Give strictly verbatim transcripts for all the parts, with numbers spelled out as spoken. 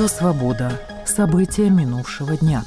Радио «Свобода». События минувшего дня.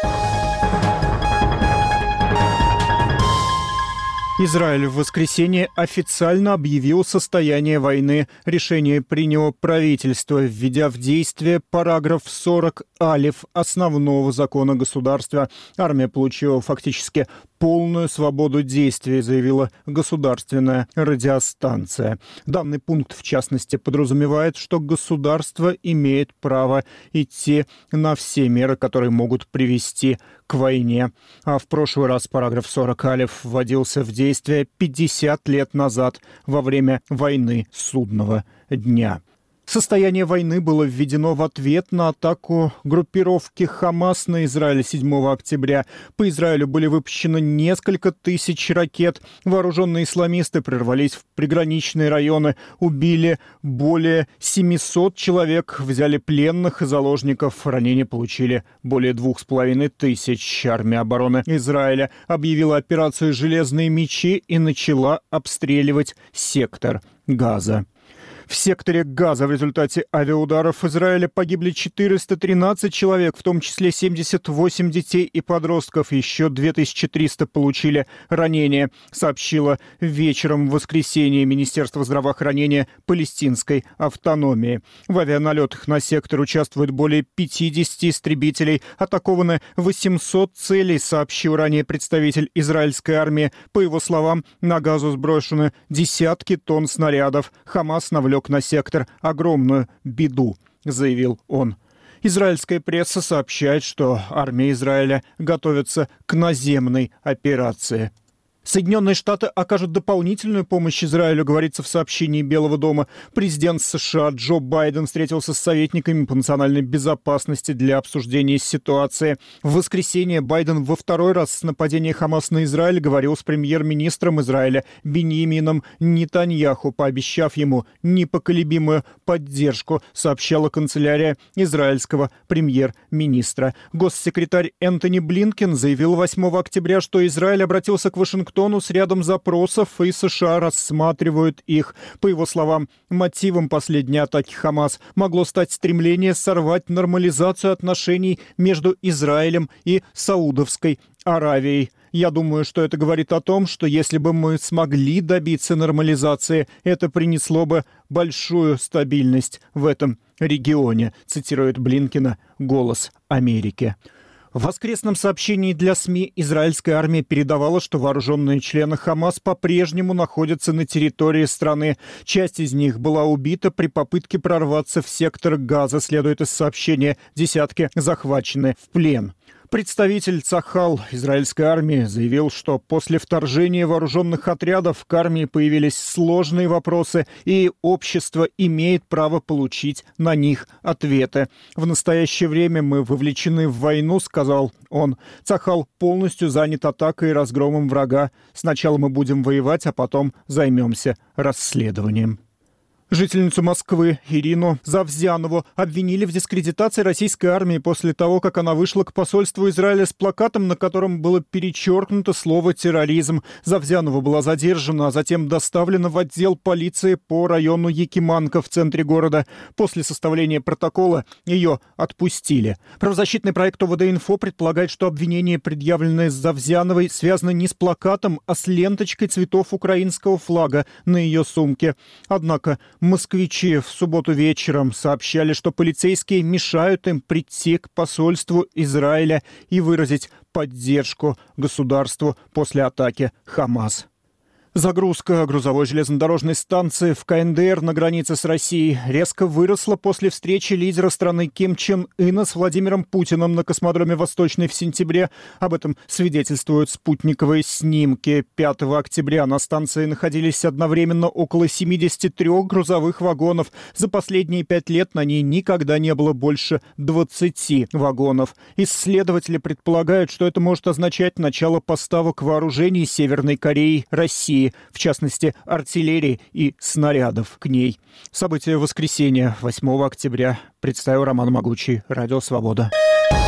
Израиль в воскресенье официально объявил состояние войны. Решение приняло правительство, введя в действие параграф сорок алиф основного закона государства. Армия получила фактически полную свободу действий, заявила государственная радиостанция. Данный пункт, в частности, подразумевает, что государство имеет право идти на все меры, которые могут привести к войне. А в прошлый раз параграф сорок алиф вводился в действие пятьдесят лет назад, во время войны Судного дня. Состояние войны было введено в ответ на атаку группировки «Хамас» на Израиль седьмого октября. По Израилю были выпущено несколько тысяч ракет. Вооруженные исламисты прорвались в приграничные районы, убили более семисот человек, взяли пленных и заложников. Ранения получили более двух с половиной тысяч. Армия обороны Израиля объявила операцию «Железные мечи» и начала обстреливать сектор Газа. В секторе Газа в результате авиаударов Израиля погибли четыреста тринадцать человек, в том числе семьдесят восемь детей и подростков. Еще две тысячи триста получили ранения, сообщило вечером в воскресенье Министерство здравоохранения Палестинской автономии. В авианалетах на сектор участвует более пятьдесят истребителей. Атакованы восемьсот целей, сообщил ранее представитель израильской армии. По его словам, на Газу сброшены десятки тонн снарядов. Хамас навлек на сектор огромную беду, заявил он. Израильская пресса сообщает, что армия Израиля готовится к наземной операции. Соединенные Штаты окажут дополнительную помощь Израилю, говорится в сообщении Белого дома. Президент США Джо Байден встретился с советниками по национальной безопасности для обсуждения ситуации. В воскресенье Байден во второй раз с нападения Хамас на Израиль говорил с премьер-министром Израиля Биньямином Нетаньяху, пообещав ему непоколебимую поддержку, сообщала канцелярия израильского премьер-министра. Госсекретарь Энтони Блинкен заявил восьмого октября, что Израиль обратился к Вашингтону с рядом запросов, и США рассматривают их. По его словам, мотивом последней атаки Хамас могло стать стремление сорвать нормализацию отношений между Израилем и Саудовской Аравией. Я думаю, что это говорит о том, что если бы мы смогли добиться нормализации, это принесло бы большую стабильность в этом регионе, цитирует Блинкена «Голос Америки». В воскресном сообщении для СМИ израильская армия передавала, что вооруженные члены Хамас по-прежнему находятся на территории страны. Часть из них была убита при попытке прорваться в сектор Газа, следует из сообщения. Десятки захвачены в плен. Представитель Цахал израильской армии заявил, что после вторжения вооруженных отрядов к армии появились сложные вопросы, и общество имеет право получить на них ответы. В настоящее время мы вовлечены в войну, сказал он. Цахал полностью занят атакой и разгромом врага. Сначала мы будем воевать, а потом займемся расследованием. Жительницу Москвы Ирину Завзянову обвинили в дискредитации российской армии после того, как она вышла к посольству Израиля с плакатом, на котором было перечеркнуто слово «терроризм». Завзянова была задержана, а затем доставлена в отдел полиции по району Якиманка в центре города. После составления протокола ее отпустили. Правозащитный проект ОВД-Инфо предполагает, что обвинение, предъявленное Завзяновой, связано не с плакатом, а с ленточкой цветов украинского флага на ее сумке. Однако москвичи в субботу вечером сообщали, что полицейские мешают им прийти к посольству Израиля и выразить поддержку государству после атаки Хамас. Загрузка грузовой железнодорожной станции в КНДР на границе с Россией резко выросла после встречи лидера страны Ким Чен Ына с Владимиром Путиным на космодроме Восточный в сентябре. Об этом свидетельствуют спутниковые снимки. пятого октября на станции находились одновременно около семидесяти трёх грузовых вагонов. За последние пять лет на ней никогда не было больше двадцати вагонов. Исследователи предполагают, что это может означать начало поставок вооружений Северной Кореи России, в частности, артиллерии и снарядов к ней. События воскресенья, восьмого октября, представил Роман Могучий, Радио «Свобода».